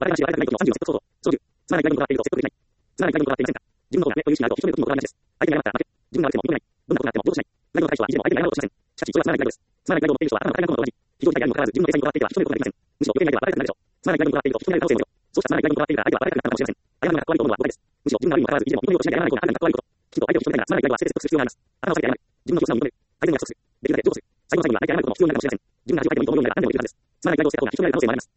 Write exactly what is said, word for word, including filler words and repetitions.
笑い話、笑い方のさんじゅうのセットソード、長寿。つまらない外部のことがあっていると説得できない。つまらない外部のことがあっていませんか。自分の方が上という意識があると人の欲にも変わらないです。相手に謝ったら負け。自分が悪くても認めない。どんなことがあってもどうしない。外部の対処は以前も相手に謝ろうとしません。しかし、それはつまらない外部です。つまらない外部を持っている人は頭の大変なことと同じ。非常事態であるにもかかわらず、自分の冷静に行っていては人の欲ができません。むしろ、予定内では笑いたくなるでしょう。つまらない外部のことがあっていると人になる可能性もよ。そうしたつまらない外部のことがあっているから相手は笑いたくなったのかもしれません。謝るのがかっこ悪いと思うのは誤解です。むしろ、自分が悪いにもかかわらず、以前も認めようとしないで謝らない方があなたにかっこ悪いこと。きちんと相手を認めたいなら、つまらない外部は全て説得する必要があります。頭を下げて謝る。自分の気を素直に認める。相手の約束する。できるだけ譲歩する。最後の最後には相手に謝ることも必要になるかもしれません。自分が恥をかいても認めるようになら何でもできるはずです。つまらない外部を捨てた方が人になる可能性もあります。